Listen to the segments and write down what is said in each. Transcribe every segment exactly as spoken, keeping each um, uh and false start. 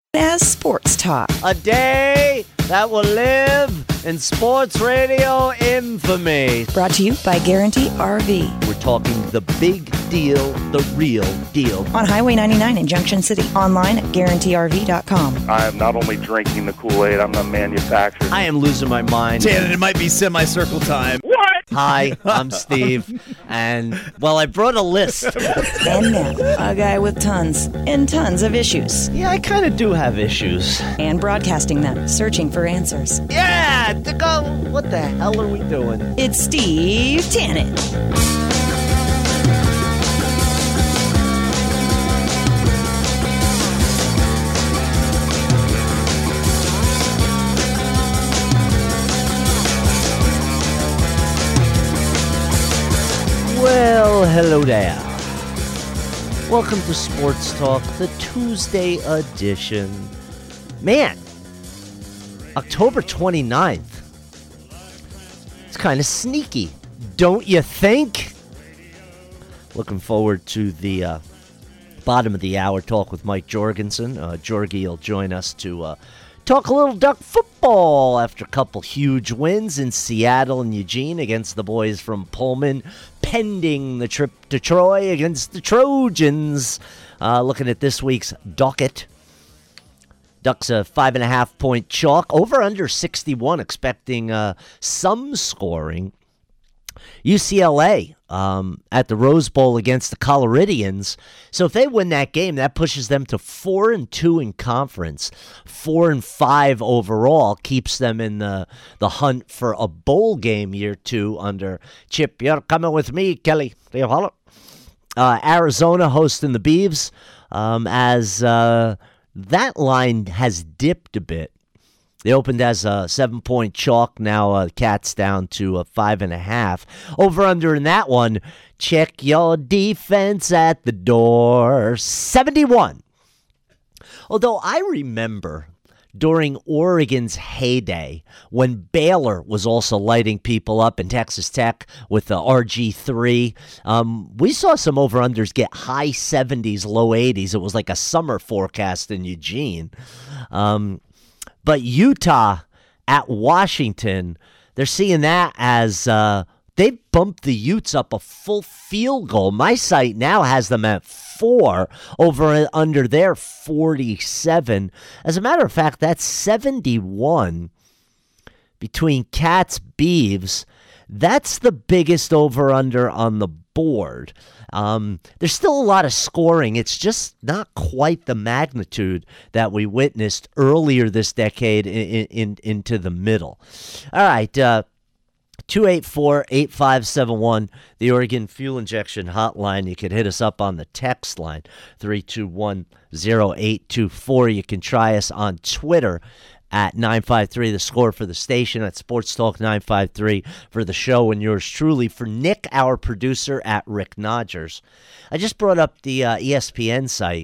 as Sports Talk. A day that will live in sports radio infamy. Brought to you by Guarantee R V. We're talking the big deal, the real deal. On Highway ninety-nine in Junction City. Online at guarantee R V dot com. I am not only drinking the Kool-Aid, I'm the manufacturer. I am losing my mind. Janet, it might be semicircle time. What? Hi, I'm Steve, and, well, I brought a list. And now, a guy with tons and tons of issues. Yeah, I kind of do have issues. And broadcasting them, searching for answers. Yeah, to go, what the hell are we doing? It's Steve Tannen. Well, hello there. Welcome to Sports Talk, the Tuesday edition. Man, October twenty-ninth. It's kind of sneaky, don't you think? Looking forward to the uh, bottom of the hour talk with Mike Jorgensen. Uh, Jorgie will join us to uh, talk a little Duck football after a couple huge wins in Seattle and Eugene against the boys from Pullman, pending the trip to Troy against the Trojans. Uh, looking at this week's docket. Ducks a five and a half point chalk, over under sixty-one, expecting uh, some scoring. U C L A um, at the Rose Bowl against the Coloridians. So if they win that game, that pushes them to four and two in conference, four and five overall, keeps them in the the hunt for a bowl game year two under Chip. You're coming with me, Kelly. Do you follow? Uh, Arizona hosting the Beavs um, as uh, that line has dipped a bit. They opened as a seven-point chalk. Now uh, Cats down to a five and a half. Over under in that one, check your defense at the door. seventy-one. Although I remember during Oregon's heyday when Baylor was also lighting people up in Texas Tech with the R G three, um, we saw some over-unders get high seventies, low eighties. It was like a summer forecast in Eugene. Um But Utah at Washington, they're seeing that as uh, they bumped the Utes up a full field goal. My site now has them at four, over under their forty-seven. As a matter of fact, that's seventy-one between Cats, Beavs. That's the biggest over-under on the board. Um, there's still a lot of scoring. It's just not quite the magnitude that we witnessed earlier this decade in, in, into the middle. All right, uh, two eight four, eight five seven one, the Oregon Fuel Injection Hotline. You can hit us up on the text line, three two one, zero eight two four. You can try us on Twitter at nine five three, the score for the station, at Sports Talk nine five three for the show, and yours truly for Nick, our producer, at Rick Nodgers. I just brought up the uh, E S P N site.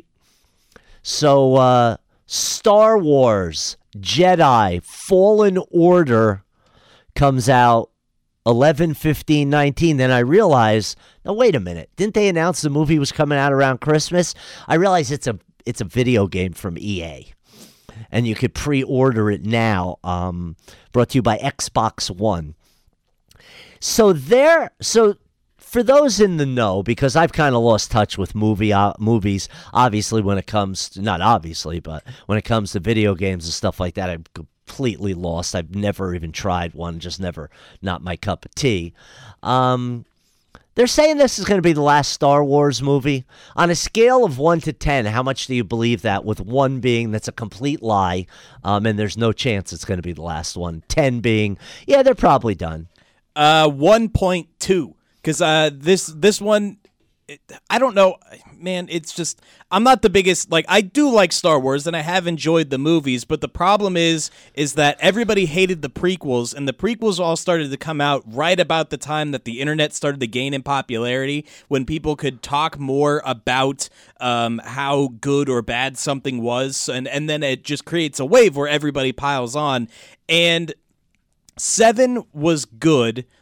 So, uh, Star Wars Jedi Fallen Order comes out eleven fifteen nineteen. Then I realize, no, wait a minute. Didn't they announce the movie was coming out around Christmas? I realize it's a it's a video game from E A. And you could pre-order it now. Um, brought to you by Xbox One. So there, so for those in the know, because I've kind of lost touch with movie uh, movies. Obviously, when it comes to, not obviously, but when it comes to video games and stuff like that, I'm completely lost. I've never even tried one. Just never, not my cup of tea. Um, They're saying this is going to be the last Star Wars movie. On a scale of one to ten, how much do you believe that? With one being that's a complete lie, um, and there's no chance it's going to be the last one. ten being, yeah, they're probably done. Uh, one point two. Because uh, this this one, it, I don't know, man, it's just, I'm not the biggest, like, I do like Star Wars, and I have enjoyed the movies, but the problem is, is that everybody hated the prequels, and the prequels all started to come out right about the time that the internet started to gain in popularity, when people could talk more about um, how good or bad something was, and, and then it just creates a wave where everybody piles on, and Seven was good.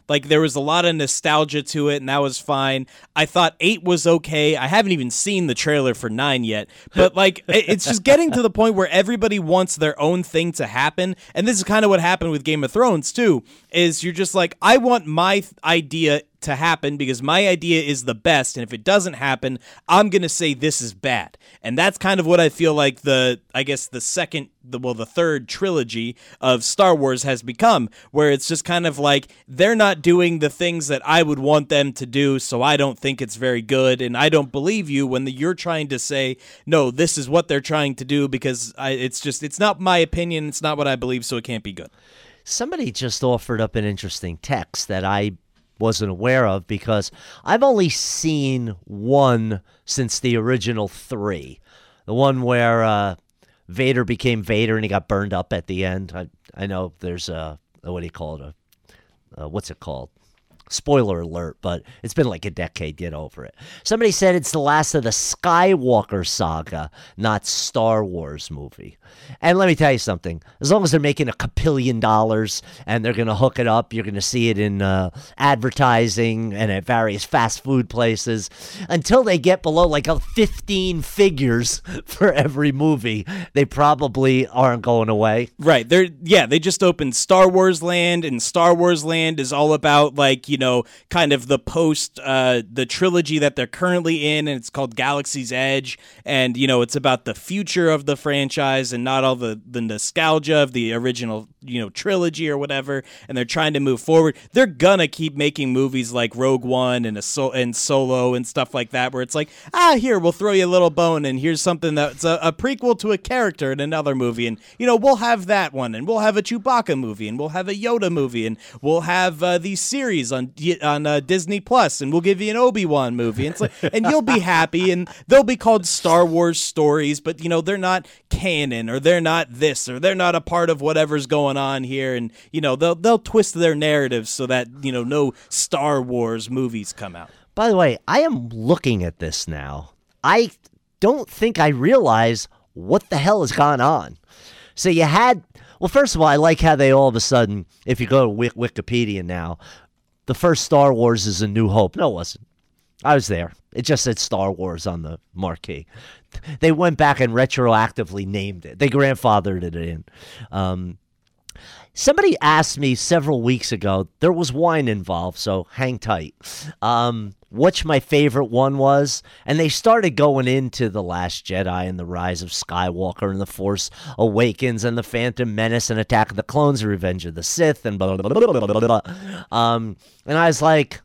Like, there was a lot of nostalgia to it, and that was fine. I thought eight was okay. I haven't even seen the trailer for nine yet. But, like, it's just getting to the point where everybody wants their own thing to happen. And this is kind of what happened with Game of Thrones, too, is you're just like, I want my th- idea to happen because my idea is the best, and if it doesn't happen, I'm gonna say this is bad. And that's kind of what I feel like the I guess the second the well the third trilogy of Star Wars has become, where it's just kind of like they're not doing the things that I would want them to do, so I don't think it's very good, and I don't believe you when the, you're trying to say no, this is what they're trying to do, because I, it's just it's not my opinion, it's not what I believe, so it can't be good. Somebody just offered up an interesting text that I wasn't aware of, because I've only seen one since the original three. The one where uh, Vader became Vader and he got burned up at the end. I I know there's a, what do you call it? A, uh, what's it called? Spoiler alert, but it's been like a decade. Get over it. Somebody said it's the last of the Skywalker saga, not Star Wars movie. And let me tell you something. As long as they're making a capillion dollars and they're going to hook it up, you're going to see it in uh, advertising and at various fast food places. Until they get below like a fifteen figures for every movie, they probably aren't going away. Right. They're yeah, they just opened Star Wars Land, and Star Wars Land is all about, like, you know, kind of the post, uh, the trilogy that they're currently in, and it's called Galaxy's Edge, and, you know, it's about the future of the franchise and not all the, the nostalgia of the original, you know, trilogy or whatever, and they're trying to move forward. They're gonna keep making movies like Rogue One and a so- and Solo and stuff like that, where it's like, ah, here, we'll throw you a little bone, and here's something that's a, a prequel to a character in another movie, and, you know, we'll have that one, and we'll have a Chewbacca movie, and we'll have a Yoda movie, and we'll have uh, these series on on uh, Disney Plus, and we'll give you an Obi-Wan movie, and it's like, and you'll be happy, and they'll be called Star Wars stories, but, you know, they're not canon, or they're not this, or they're not a part of whatever's going on here, and, you know, they'll they'll twist their narratives so that, you know, no Star Wars movies come out. By the way, I am looking at this now. I don't think I realize what the hell has gone on. So you had, well, first of all, I like how they all of a sudden, if you go to Wik- Wikipedia now, the first Star Wars is A New Hope. No, it wasn't. I was there. It just said Star Wars on the marquee. They went back and retroactively named it. They grandfathered it in. Um, somebody asked me several weeks ago, there was wine involved, so hang tight, um, which my favorite one was. And they started going into The Last Jedi and The Rise of Skywalker and The Force Awakens and The Phantom Menace and Attack of the Clones and Revenge of the Sith and blah, blah, blah, blah, blah, blah, blah. Um, and I was like,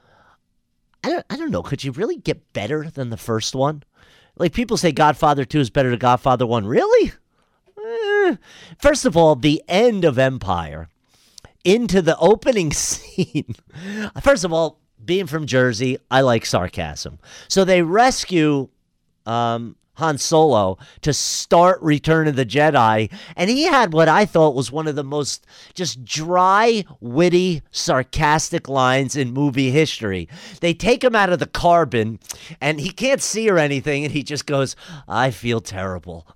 I don't, I don't know, could you really get better than the first one? Like, people say Godfather two is better than Godfather one. Really? Eh. First of all, the end of Empire into the opening scene. First of all, being from Jersey, I like sarcasm. So they rescue um, Han Solo to start Return of the Jedi, and he had what I thought was one of the most just dry, witty, sarcastic lines in movie history. They take him out of the carbon, and he can't see or anything, and he just goes, I feel terrible.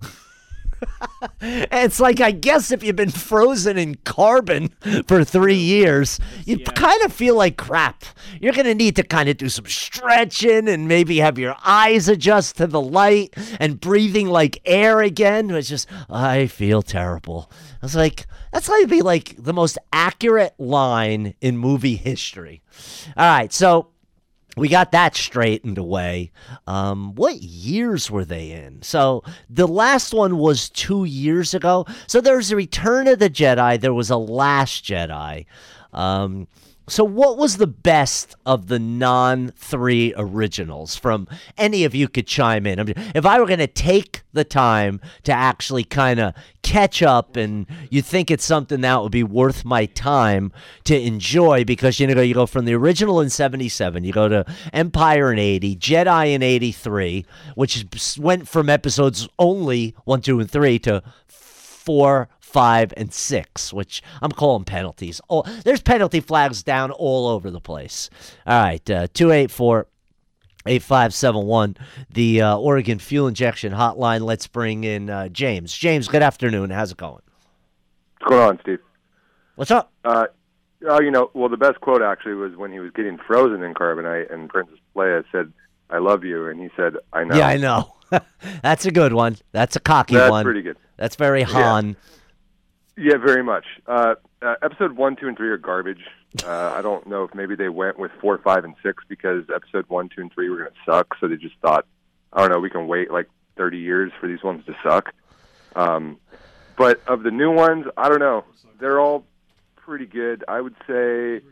And it's like, I guess if you've been frozen in carbon for three years, you yeah. kind of feel like crap. You're going to need to kind of do some stretching and maybe have your eyes adjust to the light and breathing like air again. It's just, I feel terrible. I was like, that's going to be like the most accurate line in movie history. All right, so we got that straightened away. Um, what years were they in? So the last one was two years ago. So there was a Return of the Jedi. There was a Last Jedi. Um, so what was the best of the non-three originals from any of you could chime in? I mean, if I were going to take the time to actually kind of catch up and you think it's something that would be worth my time to enjoy, because, you know, you go from the original in seventy-seven, you go to Empire in eighty, Jedi in eighty-three, which went from episodes only one, two, and three to four, five, and six, which I'm calling penalties. Oh, there's penalty flags down all over the place. All right, uh, two eight four, eight five seven one, the uh, Oregon Fuel Injection Hotline. Let's bring in uh, James. James, good afternoon. How's it going? What's going on, Steve? What's up? Uh, Oh, you know, well, the best quote actually was when he was getting frozen in carbonite, and Princess Leia said, "I love you," and he said, "I know." Yeah, I know. That's a good one. That's a cocky That's one. That's pretty good. That's very Han. Yeah, yeah very much. Uh, uh, episode one, two, and three are garbage. Uh, I don't know if maybe they went with four, five, and six because episode one, two, and three were going to suck, so they just thought, I don't know, we can wait like thirty years for these ones to suck. Um, but of the new ones, I don't know. They're all pretty good. I would say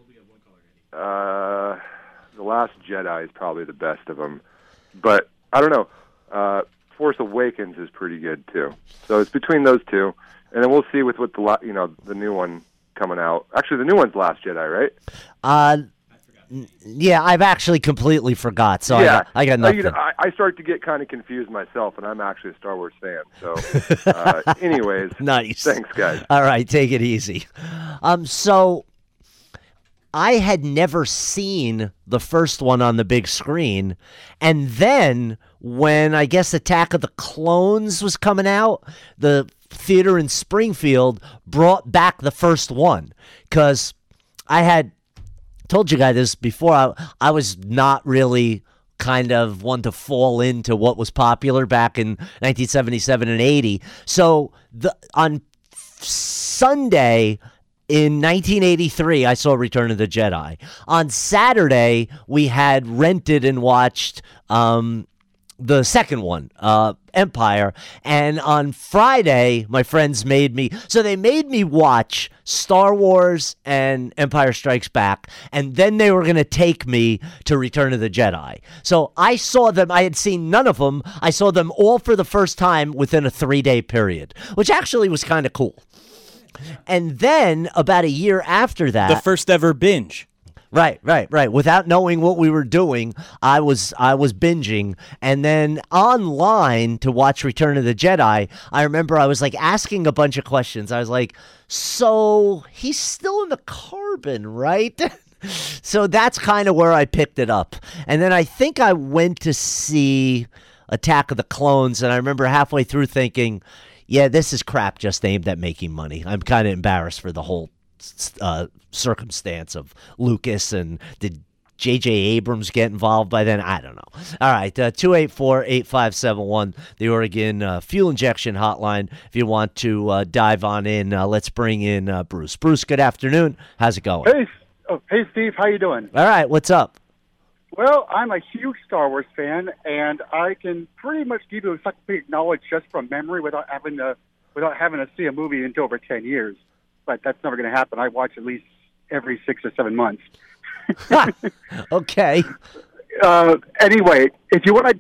uh, The Last Jedi is probably the best of them. But I don't know. Uh, Force Awakens is pretty good too. So it's between those two, and then we'll see with what the la- you know the new one coming out. Actually, the new one's Last Jedi, right? Uh, yeah, I've actually completely forgot. So yeah, I got, I got nothing. Uh, you know, I, I start to get kind of confused myself, and I'm actually a Star Wars fan. So, uh, anyways, nice. Thanks, guys. All right, take it easy. Um, so I had never seen the first one on the big screen, and then when I guess Attack of the Clones was coming out, the theater in Springfield brought back the first one because I had told you guys this before. I, I was not really kind of one to fall into what was popular back in nineteen seventy-seven and eighty. So the on Sunday in nineteen eighty-three, I saw Return of the Jedi. On Saturday, we had rented and watched um, the second one, uh, Empire. And on Friday, my friends made me, so they made me watch Star Wars and Empire Strikes Back, and then they were going to take me to Return of the Jedi. So I saw them, I had seen none of them. I saw them all for the first time within a three-day period, which actually was kind of cool. And then about a year after that, The first ever binge. Right, right, right. Without knowing what we were doing, I was I was binging, and then online to watch Return of the Jedi, I remember I was like asking a bunch of questions. I was like, "So he's still in the carbon, right?" So that's kind of where I picked it up. And then I think I went to see Attack of the Clones, and I remember halfway through thinking, yeah, this is crap just aimed at making money. I'm kind of embarrassed for the whole uh, circumstance of Lucas, and did J J Abrams get involved by then? I don't know. All right, uh, two eight four, eight five seven one, the Oregon uh, Fuel Injection Hotline. If you want to uh, dive on in, uh, let's bring in uh, Bruce. Bruce, good afternoon. How's it going? Hey, oh, hey, Steve. How you doing? All right, what's up? Well, I'm a huge Star Wars fan, and I can pretty much give you encyclopedic knowledge just from memory without having to without having to see a movie in over ten years. But that's never going to happen. I watch at least every six or seven months. Okay. Uh, anyway, if you want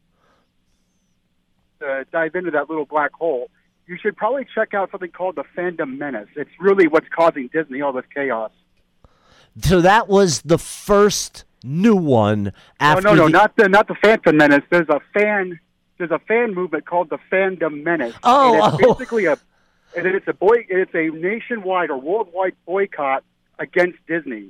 to uh, dive into that little black hole, you should probably check out something called the Fandom Menace. It's really what's causing Disney all this chaos. So that was the first new one after No, no, no, the... not the not the Phantom Menace. There's a fan. There's a fan movement called the Fandom Menace. Oh, and it's oh. basically a, and it's a boy. It's a nationwide or worldwide boycott against Disney.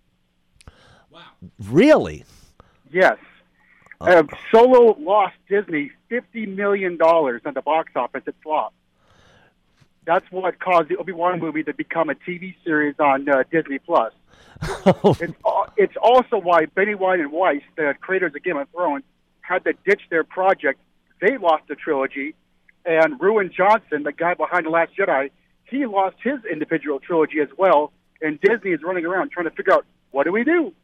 Really? Yes. Uh, Solo lost Disney fifty million dollars at the box office. It flopped. That's what caused the Obi-Wan movie to become a T V series on uh, Disney Plus. It's, uh, it's also why Benny White and Weiss, the creators of Game of Thrones, had to ditch their project. They lost the trilogy, and Ruin Johnson, the guy behind The Last Jedi, he lost his individual trilogy as well, and Disney is running around trying to figure out, what do we do?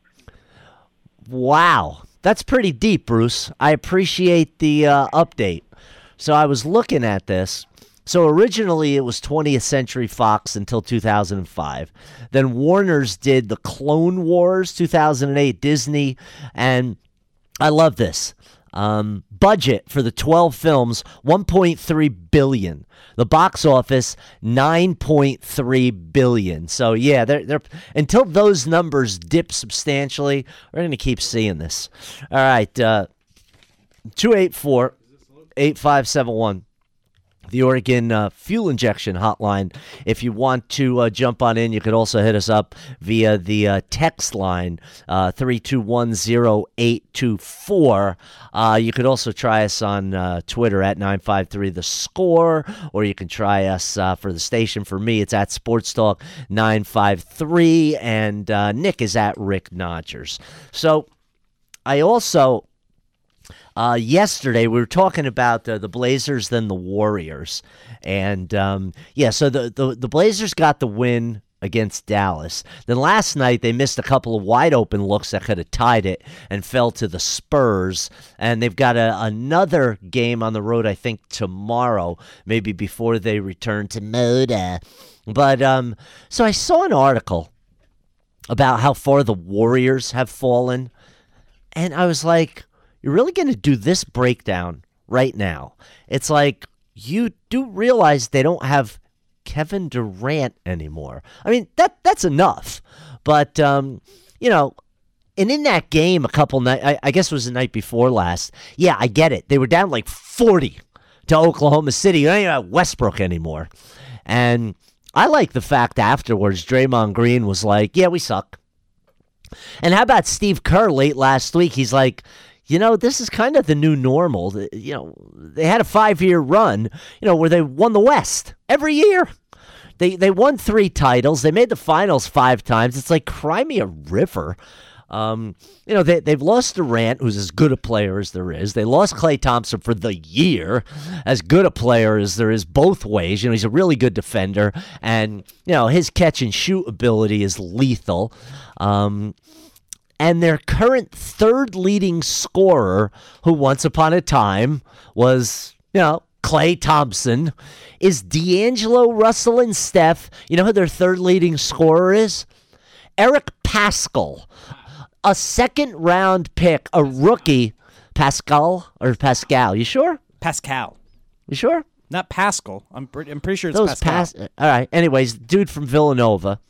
Wow. That's pretty deep, Bruce. I appreciate the uh, update. So I was looking at this. So originally it was twentieth Century Fox until two thousand five. Then Warner's did the Clone Wars, two thousand eight, Disney, and I love this. Um, budget for the twelve films, one point three billion dollars. The box office, nine point three billion dollars. So yeah, they're, they're until those numbers dip substantially, we're going to keep seeing this. All right, uh, two eight four, eight five seven one. the Oregon uh, fuel injection hotline. If you want to uh, jump on in, you could also hit us up via the uh, text line, uh, three two one zero eight two four. Uh, you could also try us on uh, Twitter at nine five three the score, or you can try us uh, for the station. For me, it's at Sports Talk nine five three, and uh, Nick is at Rick Nodgers. So I also... Uh, yesterday, we were talking about uh, the Blazers, then the Warriors. And, um, yeah, so the, the, the Blazers got the win against Dallas. Then last night, they missed a couple of wide-open looks that could have tied it and fell to the Spurs. And they've got a, another game on the road, I think, tomorrow, maybe before they return to Moda. But, um, so I saw an article about how far the Warriors have fallen. And I was like... You're really going to do this breakdown right now. It's like you do realize they don't have Kevin Durant anymore. I mean, that that's enough. But, um, you know, and in that game a couple nights, I, I guess it was the night before last. Yeah, I get it. They were down like forty to Oklahoma City. They don't even have Westbrook anymore. And I like the fact afterwards Draymond Green was like, yeah, we suck. And how about Steve Kerr late last week? He's like, you know, this is kind of the new normal. You know, they had a five-year run, you know, where they won the West every year. They they won three titles. They made the finals five times. It's like cry me a river. Um, you know, they, they've lost Durant, who's as good a player as there is. They lost Klay Thompson for the year, as good a player as there is both ways. You know, he's a really good defender, and, you know, his catch-and-shoot ability is lethal. Um And their current third leading scorer, who once upon a time was, you know, Klay Thompson, is D'Angelo Russell and Steph. You know who their third leading scorer is? Eric Paschall, a second round pick, a rookie. Pascal or Pascal? You sure? Pascal. You sure? Not Pascal. I'm pretty, I'm pretty sure it's Those Pascal. Pas- All right. Anyways, dude from Villanova.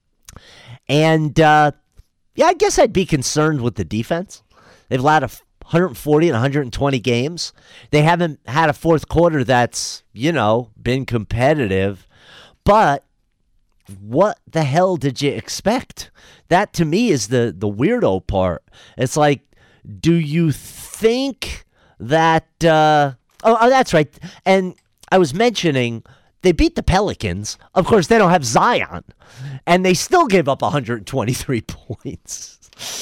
And, uh, yeah, I guess I'd be concerned with the defense. They've allowed one hundred forty and one hundred twenty games. They haven't had a fourth quarter that's, you know, been competitive. But what the hell did you expect? That, to me, is the, the weirdo part. It's like, do you think that... Uh, oh, oh, that's right. And I was mentioning... They beat the Pelicans. Of course, they don't have Zion. And they still gave up one hundred twenty-three points.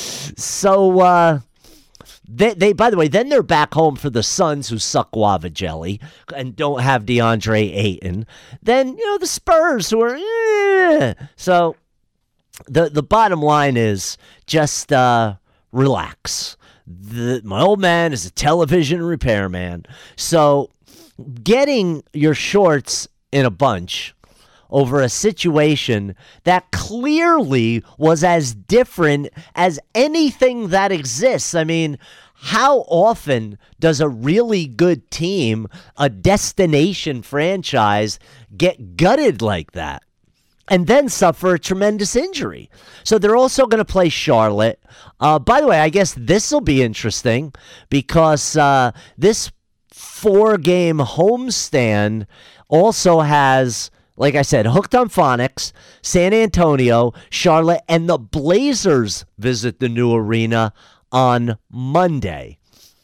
So, uh, they, they, by the way, then they're back home for the Suns, who suck guava jelly and don't have DeAndre Ayton. Then, you know, the Spurs, who are, eh. So, the, the bottom line is just uh, relax. The, my old man is a television repairman. So, getting your shorts in a bunch over a situation that clearly was as different as anything that exists. I mean, how often does a really good team, a destination franchise, get gutted like that and then suffer a tremendous injury? So they're also going to play Charlotte. Uh, by the way, I guess this will be interesting because uh, this four-game homestand also has, like I said, Hooked on Phonics, San Antonio, Charlotte, and the Blazers visit the new arena on Monday.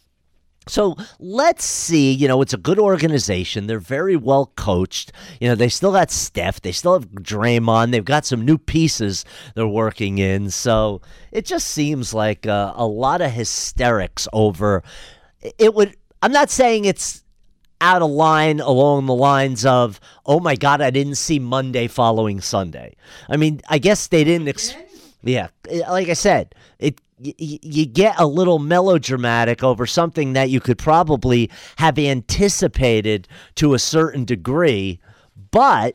So let's see, you know, it's a good organization. They're very well coached. You know, they still got Steph. They still have Draymond. They've got some new pieces they're working in. So it just seems like a, a lot of hysterics over it would. I'm not saying it's out of line along the lines of, oh my God, I didn't see Monday following Sunday. I mean, I guess they didn't. Ex- yeah, like I said, it y- you get a little melodramatic over something that you could probably have anticipated to a certain degree, but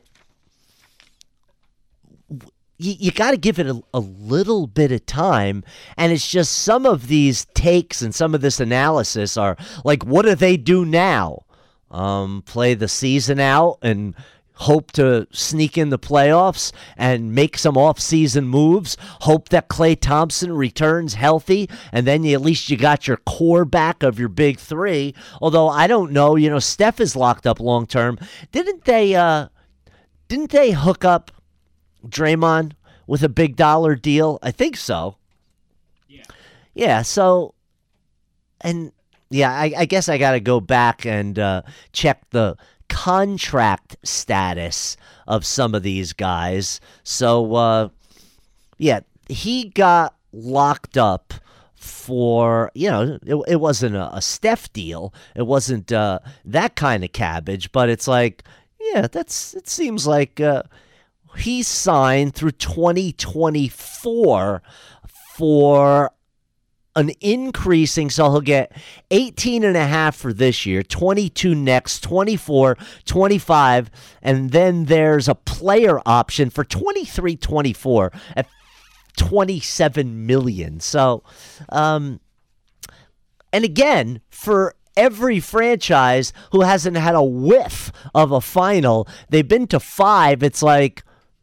you, you got to give it a, a little bit of time. And it's just some of these takes and some of this analysis are like, what do they do now? Um, play the season out and hope to sneak in the playoffs and make some off-season moves, hope that Klay Thompson returns healthy, and then you, at least you got your core back of your big three. Although I don't know, you know, Steph is locked up long-term. Didn't they, uh, didn't they hook up Draymond with a big dollar deal? I think so. Yeah. Yeah, so, and yeah, I, I guess I got to go back and uh, check the contract status of some of these guys. So, uh, yeah, he got locked up for, you know, it, it wasn't a, a Steph deal. It wasn't uh, that kind of cabbage, but it's like, yeah, that's, it seems like uh, he signed through twenty twenty-four for an increasing, so he'll get eighteen and a half for this year, twenty-two next, twenty-four, twenty-five, and then there's a player option for twenty-three, twenty-four at twenty-seven million. So, um, and again, for every franchise who hasn't had a whiff of a final, they've been to five. It's like,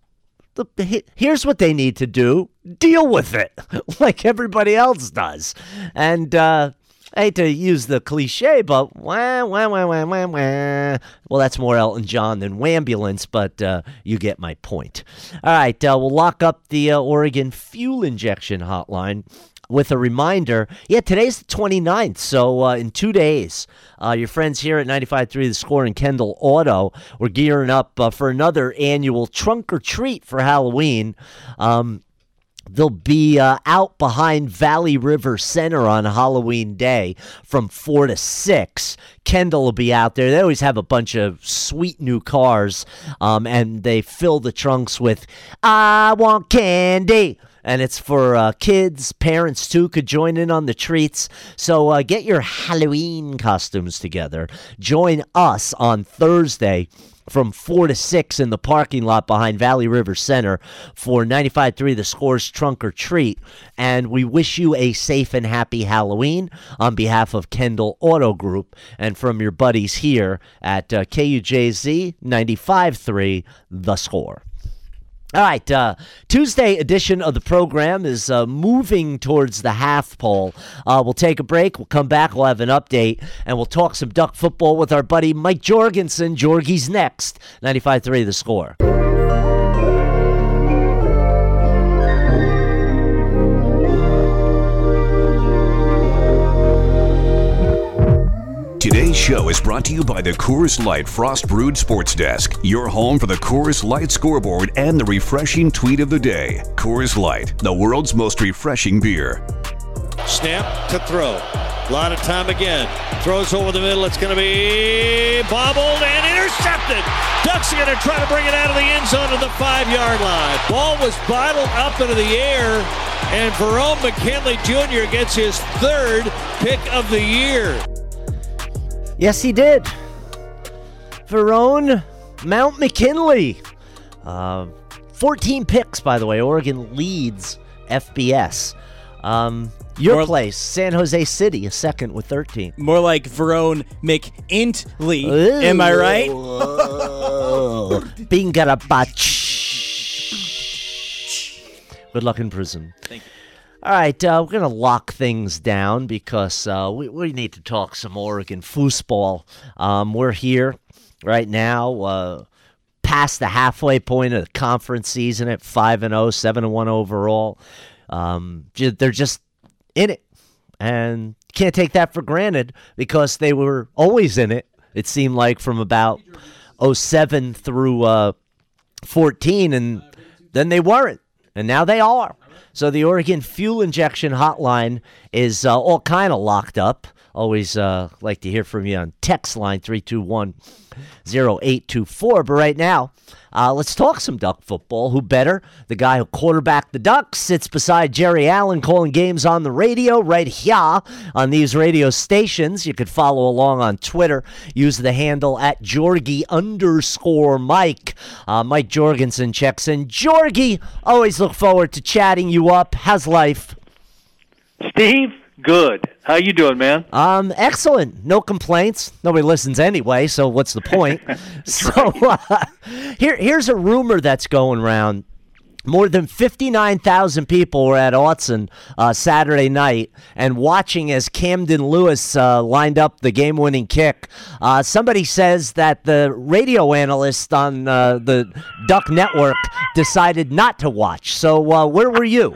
here's what they need to do. Deal with it like everybody else does. And uh, I hate to use the cliche, but wah, wah, wah, wah, wah, wah. Well, that's more Elton John than Wambulance, but uh, you get my point. All right, uh, we'll lock up the uh, Oregon Fuel Injection Hotline with a reminder. Yeah, today's the twenty-ninth, so uh, in two days, uh, your friends here at ninety-five point three The Score and Kendall Auto, we're gearing up uh, for another annual trunk or treat for Halloween. Um, they'll be uh, out behind Valley River Center on Halloween Day from four to six. Kendall will be out there. They always have a bunch of sweet new cars, um, and they fill the trunks with, "I want candy." And it's for uh, kids, parents too could join in on the treats. So uh, get your Halloween costumes together. Join us on Thursday from four to six in the parking lot behind Valley River Center for ninety-five point three The Score's Trunk or Treat. And we wish you a safe and happy Halloween on behalf of Kendall Auto Group and from your buddies here at uh, K U J Z ninety-five point three The Score. All right, uh, Tuesday edition of the program is uh, moving towards the half pole. Uh, we'll take a break. We'll come back. We'll have an update, and we'll talk some Duck football with our buddy Mike Jorgensen. Jorgie's next. ninety-five point three The Score. Today's show is brought to you by the Coors Light Frost Brewed Sports Desk, your home for the Coors Light scoreboard and the refreshing tweet of the day. Coors Light, the world's most refreshing beer. Snap to throw. A lot of time again. Throws over the middle. It's going to be bobbled and intercepted. Ducks are going to try to bring it out of the end zone to the five-yard line. Ball was bottled up into the air, and Verone McKinley Junior gets his third pick of the year. Yes, he did. Verone Mount McKinley. Uh, fourteen picks, by the way. Oregon leads F B S. Um, your More, place, San Jose City, a second with thirteen. More like Verone McIntley. Ooh. Am I right? Bingarabach. Good luck in prison. Thank you. All right, uh, we're going to lock things down because uh, we, we need to talk some Oregon foosball. Um, we're here right now uh, past the halfway point of the conference season at five and oh, seven and one overall. Um, they're just in it, and can't take that for granted because they were always in it, it seemed like, from about oh seven through uh, fourteen, and then they weren't, and now they are. So the Oregon Fuel Injection Hotline is uh, all kind of locked up. Always uh, like to hear from you on text line three two one, oh eight two four. But right now, uh, let's talk some Duck football. Who better? The guy who quarterbacked the Ducks sits beside Jerry Allen calling games on the radio right here on these radio stations. You could follow along on Twitter. Use the handle at Jorgie underscore Mike. Uh, Mike Jorgensen checks in. Jorgie, always look forward to chatting you up. How's life? Steve, Good. How you doing, man? Um, excellent. No complaints. Nobody listens anyway, so what's the point? so uh, here, here's a rumor that's going around. More than fifty-nine thousand people were at Autzen uh, Saturday night and watching as Camden Lewis uh, lined up the game-winning kick. Uh, somebody says that the radio analyst on uh, the Duck Network decided not to watch. So uh, where were you?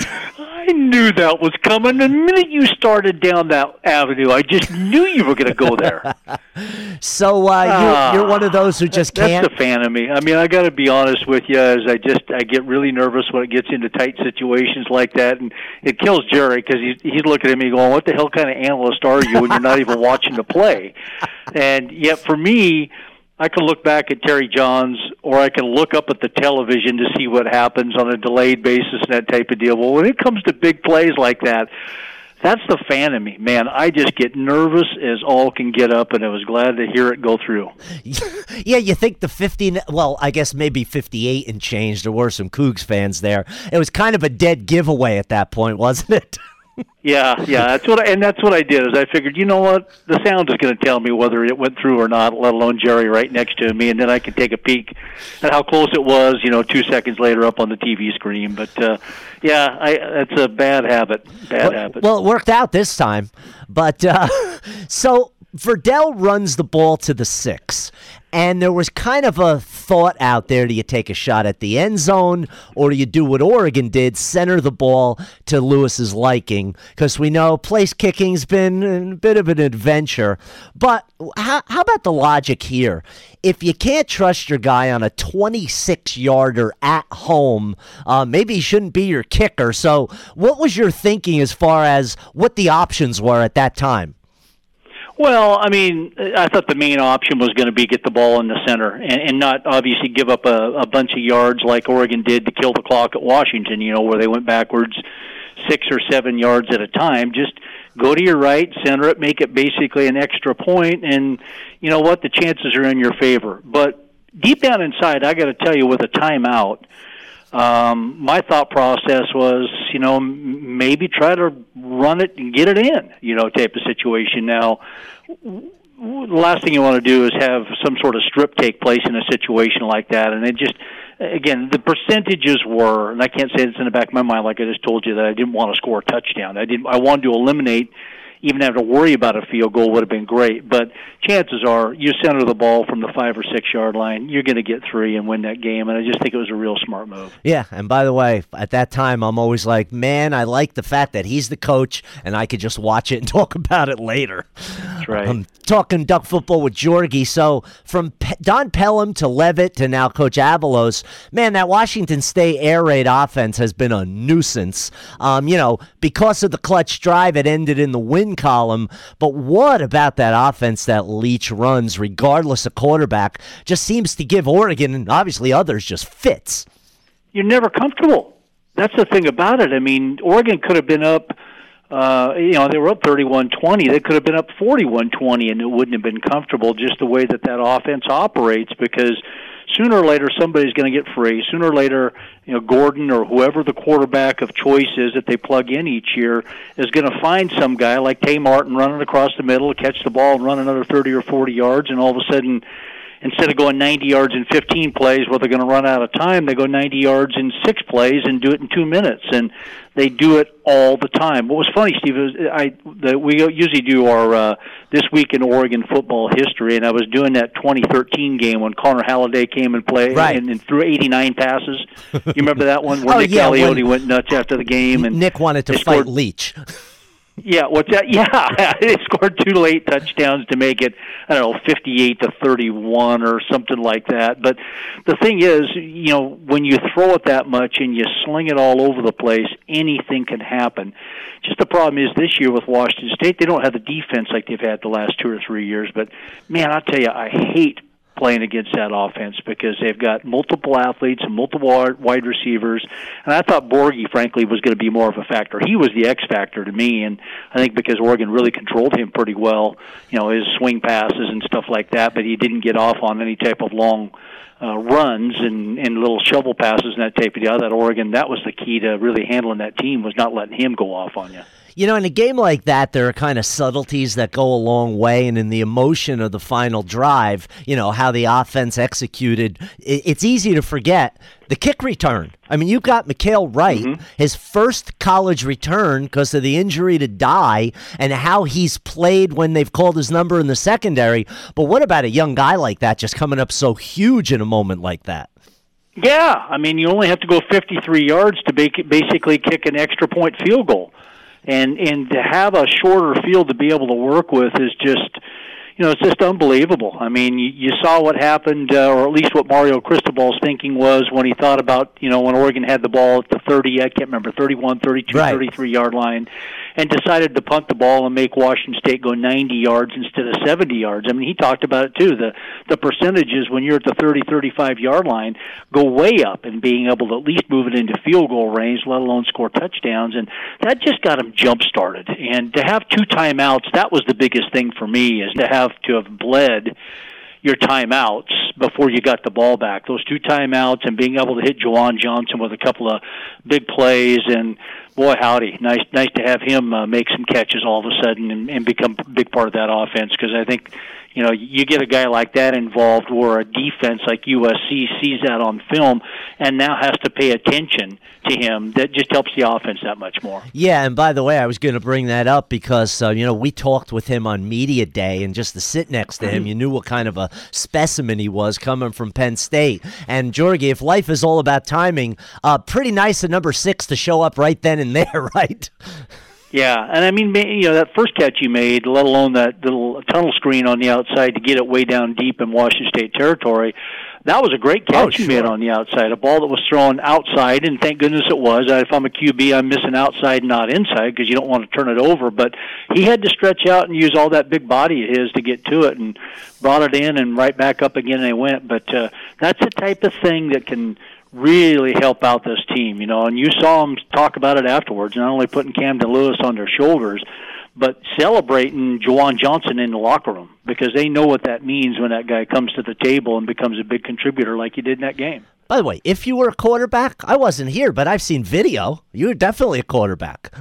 I knew that was coming. The minute you started down that avenue, I just knew you were going to go there. so uh, ah, you're, you're one of those who just that's can't. That's the fan of me. I mean, I got to be honest with you. As I just I get really nervous when it gets into tight situations like that, and it kills Jerry because he's he's looking at me going, "What the hell kind of analyst are you when you're not even watching the play?" And yet, for me, I can look back at Terry Johns, or I can look up at the television to see what happens on a delayed basis and that type of deal. Well, when it comes to big plays like that, that's the fan of me, man. I just get nervous as all can get up, and I was glad to hear it go through. Yeah, you think the fifty, well, I guess maybe fifty-eight and change. There were some Cougs fans there. It was kind of a dead giveaway at that point, wasn't it? Yeah, yeah, that's what, I, and that's what I did. Is I figured, you know what, the sound is going to tell me whether it went through or not. Let alone Jerry right next to me, and then I can take a peek at how close it was. You know, two seconds later up on the T V screen. But uh, yeah, I, that's a bad habit. Bad well, habit. Well, it worked out this time. But uh, so Verdell runs the ball to the six. And there was kind of a thought out there, do you take a shot at the end zone or do you do what Oregon did, center the ball to Lewis's liking? Because we know place kicking's been a bit of an adventure. But how, how about the logic here? If you can't trust your guy on a twenty-six-yarder at home, uh, maybe he shouldn't be your kicker. So what was your thinking as far as what the options were at that time? Well, I mean, I thought the main option was going to be get the ball in the center and, and not obviously give up a, a bunch of yards like Oregon did to kill the clock at Washington, you know, where they went backwards six or seven yards at a time. Just go to your right, center it, make it basically an extra point, and you know what? The chances are in your favor. But deep down inside, I got to tell you, with a timeout, Um, my thought process was, you know, maybe try to run it and get it in, you know, type of situation. Now, the last thing you want to do is have some sort of strip take place in a situation like that. And it just, again, the percentages were, and I can't say it's in the back of my mind like I just told you that I didn't want to score a touchdown. I didn't. I wanted to eliminate. Even have to worry about a field goal would have been great. But chances are you center the ball from the five- or six-yard line, you're going to get three and win that game. And I just think it was a real smart move. Yeah, and by the way, at that time, I'm always like, man, I like the fact that he's the coach, and I could just watch it and talk about it later. That's right. I'm talking Duck football with Jorgie. So from Pe- Don Pelham to Levitt to now Coach Avalos, man, that Washington State air raid offense has been a nuisance. Um, you know, because of the clutch drive, it ended in the win column. But what about that offense that Leach runs, regardless of quarterback, just seems to give Oregon and obviously others just fits. You're never comfortable. That's the thing about it. I mean, Oregon could have been up, uh, you know, they were up thirty-one twenty. They could have been up forty-one twenty, and it wouldn't have been comfortable just the way that that offense operates, because sooner or later somebody's going to get free. Sooner or later, you know, Gordon or whoever the quarterback of choice is that they plug in each year is going to find some guy like Tay Martin running across the middle, catch the ball and run another thirty or forty yards, and all of a sudden, instead of going ninety yards in fifteen plays where they're going to run out of time, they go ninety yards in six plays and do it in two minutes. And they do it all the time. What was funny, Steve, is I the, we usually do our uh, This Week in Oregon Football History, and I was doing that twenty thirteen game when Connor Halliday came and played right. and, and threw eighty-nine passes. You remember that one where oh, Nick yeah, Galeotti went nuts after the game? And Nick wanted to fight scored, Leach. Yeah, what's that? Yeah, they scored two late touchdowns to make it, I don't know, fifty-eight to thirty-one or something like that. But the thing is, you know, when you throw it that much and you sling it all over the place, anything can happen. Just the problem is this year with Washington State, they don't have the defense like they've had the last two or three years. But, man, I'll tell you, I hate playing against that offense because they've got multiple athletes and multiple wide receivers. And I thought Borghi, frankly, was going to be more of a factor. He was the X factor to me, and I think because Oregon really controlled him pretty well, you know, his swing passes and stuff like that, but he didn't get off on any type of long uh, runs and, and little shovel passes and that type of deal. That Oregon, that was the key to really handling that team, was not letting him go off on you. You know, in a game like that, there are kind of subtleties that go a long way, and in the emotion of the final drive, you know, how the offense executed, it's easy to forget the kick return. I mean, you've got Mikael Wright, mm-hmm. his first college return because of the injury to Dye, and how he's played when they've called his number in the secondary. But what about a young guy like that just coming up so huge in a moment like that? Yeah, I mean, you only have to go fifty-three yards to basically kick an extra point field goal. And and to have a shorter field to be able to work with is just, you know, it's just unbelievable. I mean, you, you saw what happened, uh, or at least what Mario Cristobal's thinking was when he thought about, you know, when Oregon had the ball at the thirty, I can't remember, thirty-one, thirty-two, right. thirty-three-yard line, and decided to punt the ball and make Washington State go ninety yards instead of seventy yards. I mean, he talked about it, too. The the percentages when you're at the thirty, thirty-five-yard line go way up in being able to at least move it into field goal range, let alone score touchdowns, and that just got him jump-started. And to have two timeouts, that was the biggest thing for me, is to have to have bled your timeouts before you got the ball back. Those two timeouts and being able to hit Juwan Johnson with a couple of big plays, and boy, howdy, nice nice to have him uh, make some catches all of a sudden and, and become a big part of that offense, because I think, you know, you get a guy like that involved where a defense like U S C sees that on film and now has to pay attention to him. That just helps the offense that much more. Yeah, and by the way, I was going to bring that up because, uh, you know, we talked with him on media day, and just to sit next to him, you knew what kind of a specimen he was coming from Penn State. And, Jorgie, if life is all about timing, uh, pretty nice at number six to show up right then and there, right? Yeah, and I mean, you know, that first catch you made, let alone that little tunnel screen on the outside to get it way down deep in Washington State territory, that was a great catch oh, sure. you made on the outside, a ball that was thrown outside, and thank goodness it was. If I'm a Q B, I'm missing outside, not inside, because you don't want to turn it over. But he had to stretch out and use all that big body of his to get to it, and brought it in and right back up again, and they went. But uh, that's the type of thing that can really help out this team, you know, and you saw them talk about it afterwards, not only putting Camden Lewis on their shoulders, but celebrating Juwan Johnson in the locker room, because they know what that means when that guy comes to the table and becomes a big contributor like he did in that game. By the way, if you were a quarterback, I wasn't here, but I've seen video. You were definitely a quarterback.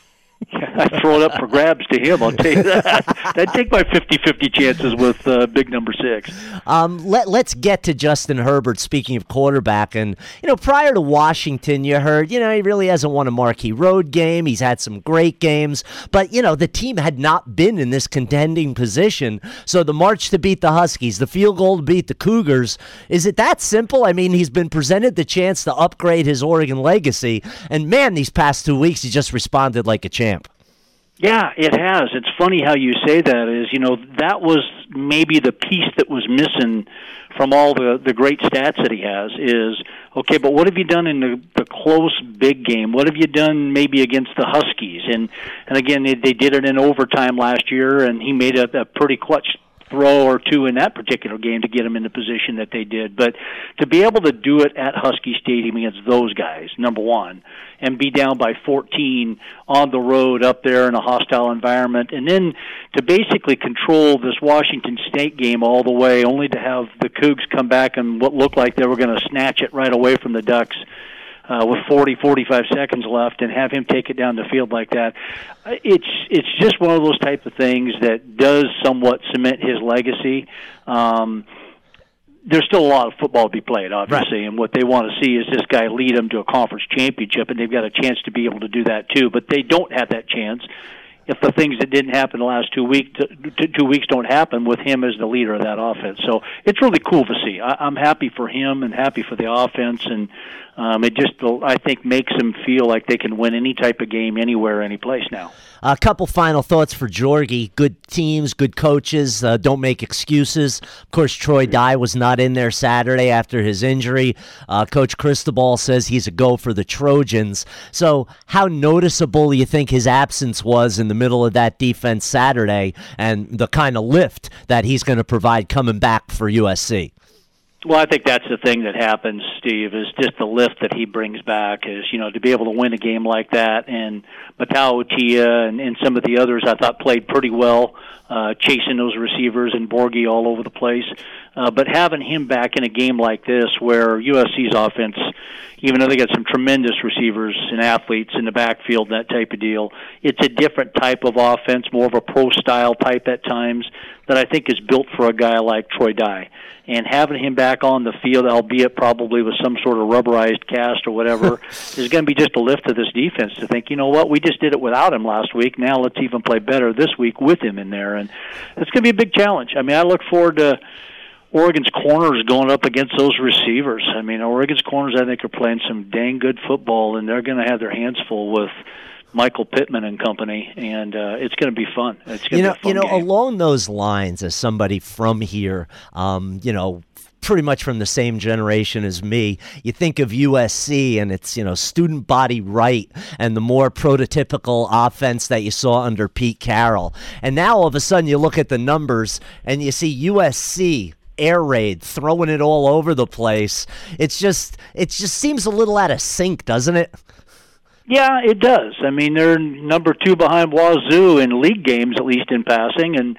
I'd throw it up for grabs to him, I'll tell you that. I'd take my fifty-fifty chances with uh, big number six. Um, let, let's get to Justin Herbert, speaking of quarterback. And, you know, prior to Washington, you heard, you know, he really hasn't won a marquee road game. He's had some great games. But, you know, the team had not been in this contending position. So the march to beat the Huskies, the field goal to beat the Cougars, is it that simple? I mean, he's been presented the chance to upgrade his Oregon legacy. And, man, these past two weeks, he just responded like a champ. Yeah, it has. It's funny how you say that. Is, you know, that was maybe the piece that was missing from all the, the great stats that he has is, okay, but what have you done in the, the close big game? What have you done maybe against the Huskies? And, and again, they, they did it in overtime last year, and he made a, a pretty clutch throw or two in that particular game to get him in the position that they did. But to be able to do it at Husky Stadium against those guys, number one, and be down by fourteen on the road up there in a hostile environment, and then to basically control this Washington State game all the way, only to have the Cougs come back and what looked like they were going to snatch it right away from the Ducks Uh, with forty, forty-five seconds left, and have him take it down the field like that. It's it's just one of those type of things that does somewhat cement his legacy. Um, there's still a lot of football to be played, obviously, right. And what they want to see is this guy lead them to a conference championship, and they've got a chance to be able to do that too. But they don't have that chance if the things that didn't happen the last two weeks two weeks don't happen with him as the leader of that offense. So it's really cool to see. I, I'm happy for him and happy for the offense, and um, it just, I think, makes them feel like they can win any type of game anywhere, any place now. A couple final thoughts for Jorgie. Good teams, good coaches, uh, don't make excuses. Of course, Troy Dye was not in there Saturday after his injury. Uh, Coach Cristobal says he's a go for the Trojans. So how noticeable do you think his absence was in the middle of that defense Saturday, and the kind of lift that he's going to provide coming back for U S C? Well, I think that's the thing that happens, Steve, is just the lift that he brings back is, you know, to be able to win a game like that. And Matau Utia and, and some of the others I thought played pretty well, uh, chasing those receivers and Borghi all over the place. Uh, but having him back in a game like this where U S C's offense, even though they got some tremendous receivers and athletes in the backfield, that type of deal, it's a different type of offense, more of a pro-style type at times, that I think is built for a guy like Troy Dye. And having him back on the field, albeit probably with some sort of rubberized cast or whatever, is going to be just a lift to this defense to think, you know what, we just did it without him last week. Now let's even play better this week with him in there. And it's going to be a big challenge. I mean, I look forward to Oregon's corners going up against those receivers. I mean, Oregon's corners, I think, are playing some dang good football, and they're going to have their hands full with Michael Pittman and company, and uh, it's going to be fun. It's going you know, to be a fun you know, game. along those lines, as somebody from here, um, you know, pretty much from the same generation as me, you think of U S C and it's, you know, student body right and the more prototypical offense that you saw under Pete Carroll. And now all of a sudden you look at the numbers and you see U S C air raid, throwing it all over the place. It's just, it just seems a little out of sync, doesn't it? Yeah, it does. I mean, they're number two behind Wazoo in league games, at least in passing, and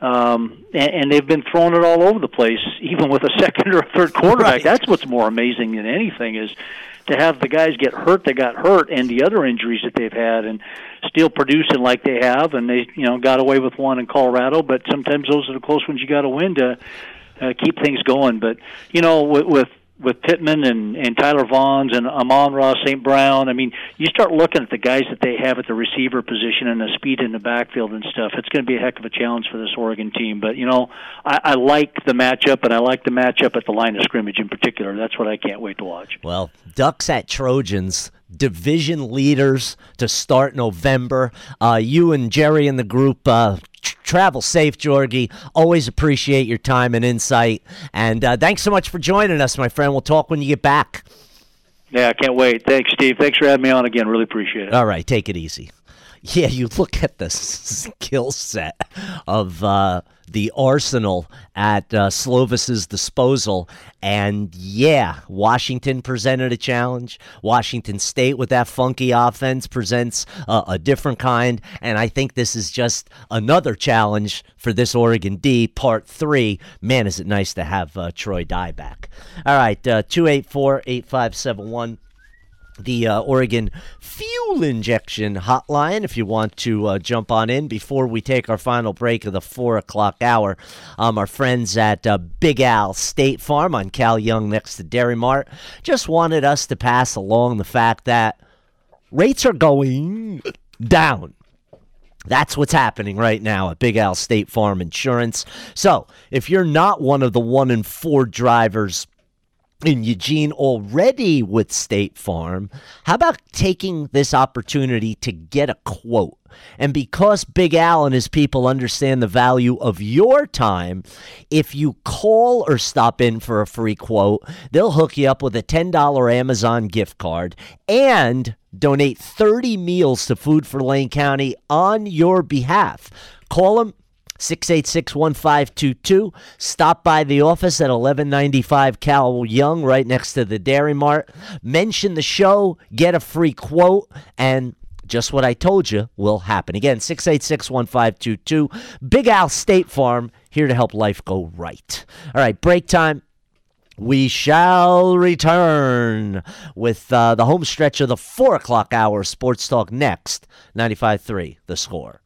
um, and, and they've been throwing it all over the place, even with a second or third quarterback. Right. That's what's more amazing than anything is to have the guys get hurt that got hurt and the other injuries that they've had, and still producing like they have. And they, you know, got away with one in Colorado, but sometimes those are the close ones you got to win to uh, keep things going. But you know, with, with with Pittman and, and Tyler Vaughns and Amon-Ra Saint Brown, I mean, you start looking at the guys that they have at the receiver position and the speed in the backfield and stuff, it's going to be a heck of a challenge for this Oregon team. But, you know, I, I like the matchup, and I like the matchup at the line of scrimmage in particular. That's what I can't wait to watch. Well, Ducks at Trojans, division leaders to start November. Uh, you and Jerry and the group, uh, tr- travel safe, Georgie. Always appreciate your time and insight. And uh, thanks so much for joining us, my friend. We'll talk when you get back. Yeah, I can't wait. Thanks, Steve. Thanks for having me on again. Really appreciate it. All right, take it easy. Yeah, you look at the skill set of uh, the arsenal at uh, Slovis's disposal, and yeah, Washington presented a challenge. Washington State with that funky offense presents uh, a different kind, and I think this is just another challenge for this Oregon D, part three. Man, is it nice to have uh, Troy Dye back. All right, uh, two eight four, eight five seven one. The uh, Oregon Fuel Injection Hotline, if you want to uh, jump on in before we take our final break of the four o'clock hour. Um, our friends at uh, Big Al State Farm on Cal Young next to Dairy Mart just wanted us to pass along the fact that rates are going down. That's what's happening right now at Big Al State Farm Insurance. So if you're not one of the one in four drivers in Eugene already with State Farm, how about taking this opportunity to get a quote? And because Big Al and his people understand the value of your time, if you call or stop in for a free quote, they'll hook you up with a ten dollars Amazon gift card and donate thirty meals to Food for Lane County on your behalf. Call them. six eight six, one five two two. Stop by the office at eleven ninety-five Cal Young, right next to the Dairy Mart. Mention the show, get a free quote, and just what I told you will happen. Again, six eight six, one five two two. Big Al State Farm, here to help life go right. All right, break time. We shall return with uh, the home stretch of the four o'clock hour Sports Talk next. ninety-five point three, The Score.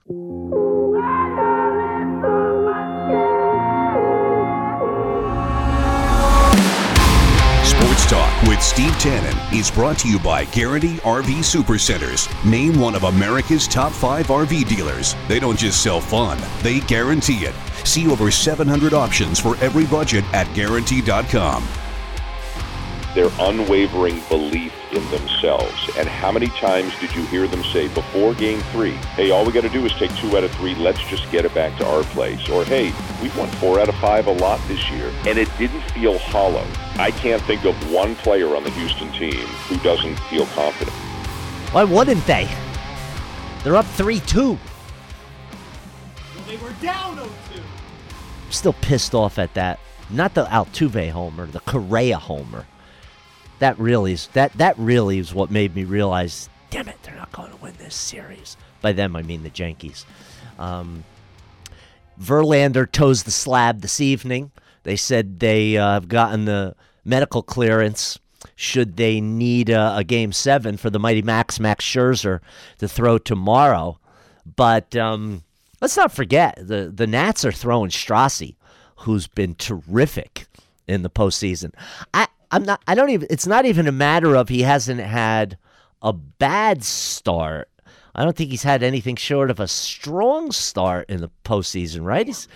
Sports Talk with Steve Tannen is brought to you by Guarantee R V Supercenters. Name one of America's top five R V dealers. They don't just sell fun, they guarantee it. See over seven hundred options for every budget at guarantee dot com. Their unwavering belief in themselves. And how many times did you hear them say before game three, hey, all we got to do is take two out of three, let's just get it back to our place. Or, hey, we've won four out of five a lot this year. And it didn't feel hollow. I can't think of one player on the Houston team who doesn't feel confident. Why wouldn't they? They're up three two. Well, they were down oh two. I'm still pissed off at that. Not the Altuve homer, the Correa homer. That really is that that really is what made me realize, damn it, they're not going to win this series. By them, I mean the Yankees. Um, Verlander toes the slab this evening. They said they uh, have gotten the medical clearance should they need a, a game seven for the mighty Max, Max Scherzer to throw tomorrow. But um, let's not forget, the, the Nats are throwing Strassi, who's been terrific in the postseason. I, I'm not, I don't even, it's not even a matter of he hasn't had a bad start. I don't think he's had anything short of a strong start in the postseason, right? He's,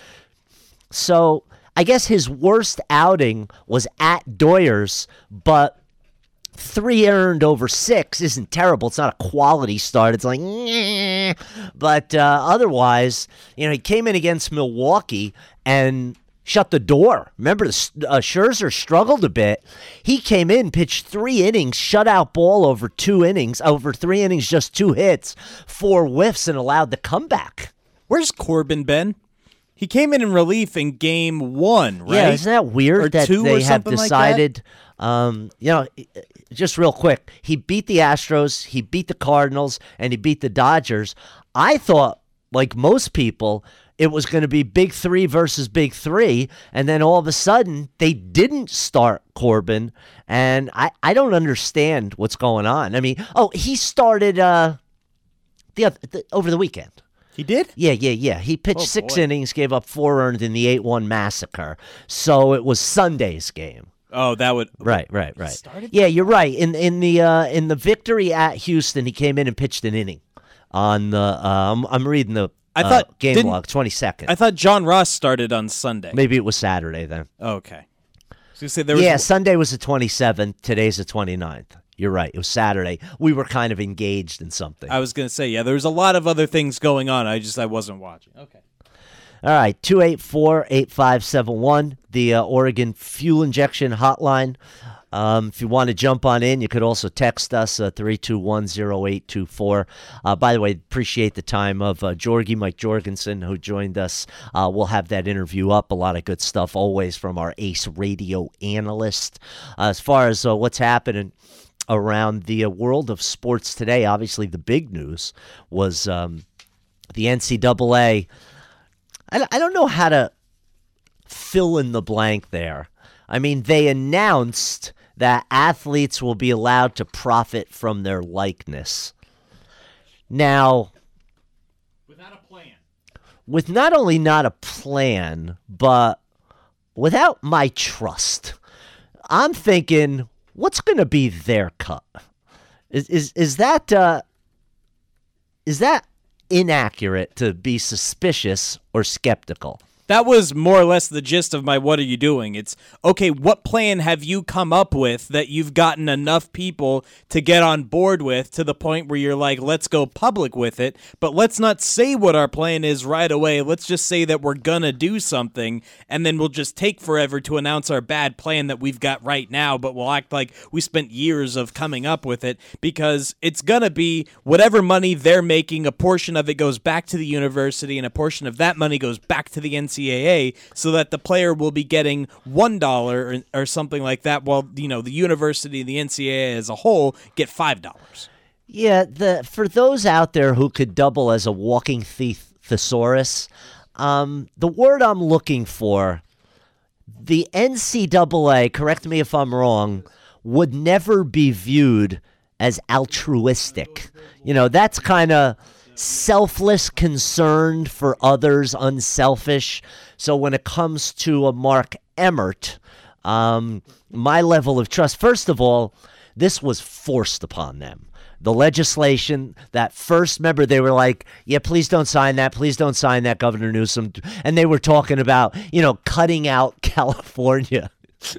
so I guess his worst outing was at Doyers, but three earned over six isn't terrible. It's not a quality start. It's like, nyeh. But uh, otherwise, you know, he came in against Milwaukee and shut the door. Remember, the, uh, Scherzer struggled a bit. He came in, pitched three innings, shutout ball over two innings, over three innings, just two hits, four whiffs, and allowed the comeback. Where's Corbin been? He came in in relief in game one, right? Yeah, isn't that weird or that two they or have something decided, like that? um, you know, just real quick, he beat the Astros, he beat the Cardinals, and he beat the Dodgers. I thought, like most people, it was going to be big three versus big three, and then all of a sudden they didn't start Corbin, and I, I don't understand what's going on. I mean, oh, he started uh, the, other, the over the weekend. He did? Yeah, yeah, yeah. He pitched Oh, six boy. innings, gave up four earned in the eight one massacre. So it was Sunday's game. Oh, that would Right, right, right. started? Yeah, you're right. In in the uh, in the victory at Houston, he came in and pitched an inning. On the um, I'm reading the I uh, thought game didn't- log, twenty-second. I thought John Ross started on Sunday. Maybe it was Saturday then. Okay. So you say there was Yeah, Sunday was the twenty-seventh. Today's the twenty-ninth. You're right. It was Saturday. We were kind of engaged in something. I was going to say, yeah, there was a lot of other things going on. I just I wasn't watching. Okay. All right, two eight four, eight five seven one, the uh, Oregon Fuel Injection Hotline. Um, if you want to jump on in, you could also text us, uh, three two one, zero eight two four. Uh, by the way, appreciate the time of uh, Jorgie, Mike Jorgensen, who joined us. Uh, we'll have that interview up. A lot of good stuff always from our Ace Radio analyst. Uh, as far as uh, what's happening around the uh, world of sports today, obviously the big news was um, the N C double A. I I don't know how to fill in the blank there. I mean, they announced that athletes will be allowed to profit from their likeness. Now, Without a plan. with not only not a plan, but without my trust, I'm thinking, what's going to be their cut? Is is is that uh, is that inaccurate to be suspicious or skeptical? That was more or less the gist of my what are you doing? It's, okay, what plan have you come up with that you've gotten enough people to get on board with to the point where you're like, let's go public with it, but let's not say what our plan is right away. Let's just say that we're going to do something, and then we'll just take forever to announce our bad plan that we've got right now, but we'll act like we spent years of coming up with it, because it's going to be whatever money they're making, a portion of it goes back to the university, and a portion of that money goes back to the N C double A, so that the player will be getting one dollar or, or something like that, while, you know, the university and the N C double A as a whole get five dollars. Yeah, the for those out there who could double as a walking the- thesaurus, um, the word I'm looking for, the N C double A, correct me if I'm wrong, would never be viewed as altruistic. You know, that's kind of selfless, concerned for others, unselfish. So when it comes to a Mark Emmert, um, my level of trust, first of all, this was forced upon them. The legislation, that first, remember, they were like, yeah, please don't sign that. Please don't sign that, Governor Newsom. And they were talking about, you know, cutting out California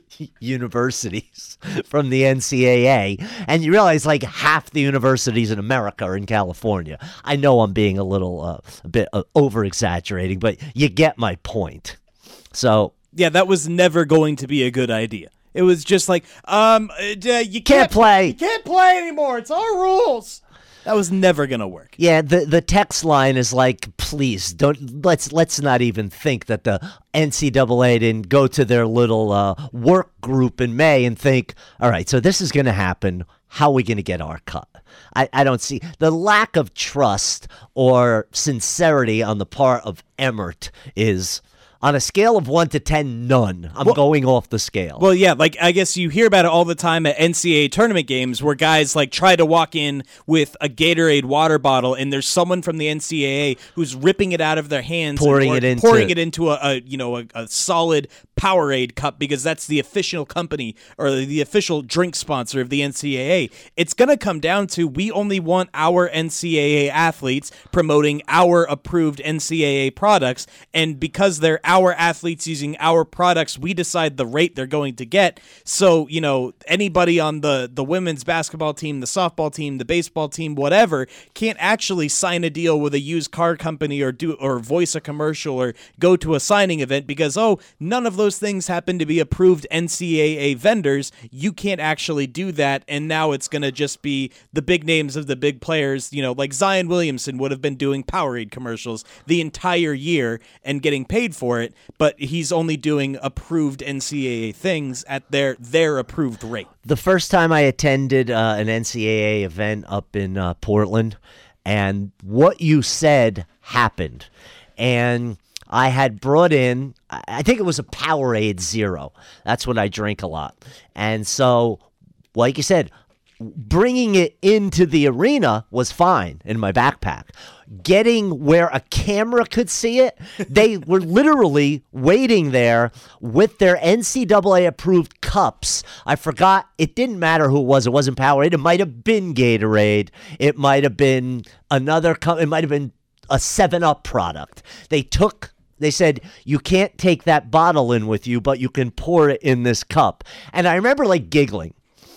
universities from the N C double A, and you realize like half the universities in America are in California. I know I'm being a little uh, a bit uh, over exaggerating, but you get my point. So Yeah, that was never going to be a good idea. It was just like, um, uh, you can't, Can't play. You can't play anymore. It's our rules. That was never going to work. yeah, the the text line is like, please don't let's let's not even think that the N C double A didn't go to their little uh, work group in May and think, all right, so this is going to happen. How are we going to get our cut? I, I don't see the lack of trust or sincerity on the part of Emmert is On a scale of one to ten, none. I'm well, going off the scale. Well, yeah, like I guess you hear about it all the time at N C double A tournament games where guys like try to walk in with a Gatorade water bottle and there's someone from the N C double A who's ripping it out of their hands, pouring and it into pouring it into a, a you know a, a solid Powerade cup because that's the official company or the official drink sponsor of the N C double A. It's gonna come down to we only want our N C double A athletes promoting our approved N C double A products, and because they're our athletes using our products, we decide the rate they're going to get. So, you know, anybody on the, the women's basketball team, the softball team, the baseball team, whatever, can't actually sign a deal with a used car company or do or voice a commercial or go to a signing event because, oh, none of those things happen to be approved N C double A vendors. You can't actually do that, and now it's going to just be the big names of the big players, you know, like Zion Williamson would have been doing Powerade commercials the entire year and getting paid for it, but he's only doing approved N C double A things at their their approved rate. The first time I attended uh, an N C double A event up in uh, Portland, and what you said happened, and I had brought in, I think it was a Powerade Zero. That's what I drink a lot. And so, like you said, bringing it into the arena was fine in my backpack. Getting where a camera could see it, they were literally waiting there with their N C double A approved cups. I forgot, it didn't matter who it was. It wasn't Powerade. It might have been Gatorade. It might have been another, it might have been a seven up product. They took They said, you can't take that bottle in with you, but you can pour it in this cup. And I remember like giggling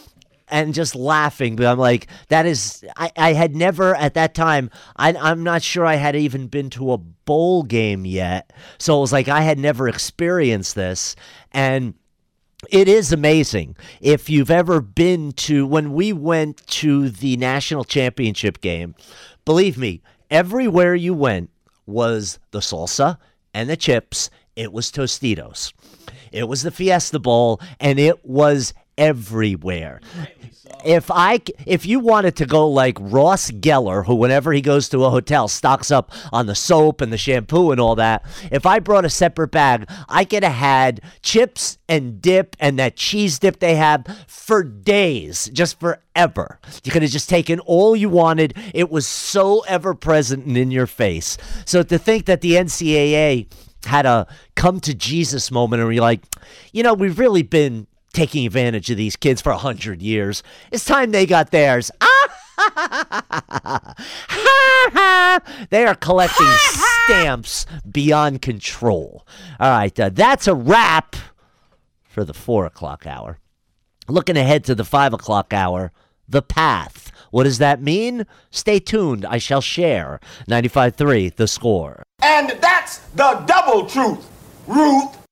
and just laughing. But I'm like, that is, I, I had never at that time, I, I'm not sure I had even been to a bowl game yet. So it was like, I had never experienced this. And it is amazing. If you've ever been to, when we went to the national championship game, believe me, everywhere you went was the salsa and the chips. It was Tostitos. It was the Fiesta Bowl, and it was everywhere. If I, if you wanted to go like Ross Geller, who whenever he goes to a hotel stocks up on the soap and the shampoo and all that, if I brought a separate bag, I could have had chips and dip and that cheese dip they have for days, just forever. You could have just taken all you wanted. It was so ever present and in your face. So to think that the N C double A had a come to Jesus moment and you're like, you know, we've really been taking advantage of these kids for a hundred years. It's time they got theirs. They are collecting stamps beyond control. All right, uh, that's a wrap for the four o'clock hour. Looking ahead to the five o'clock hour, The Path. What does that mean? Stay tuned. I shall share. ninety-five point three, The Score. And that's the double truth, Ruth.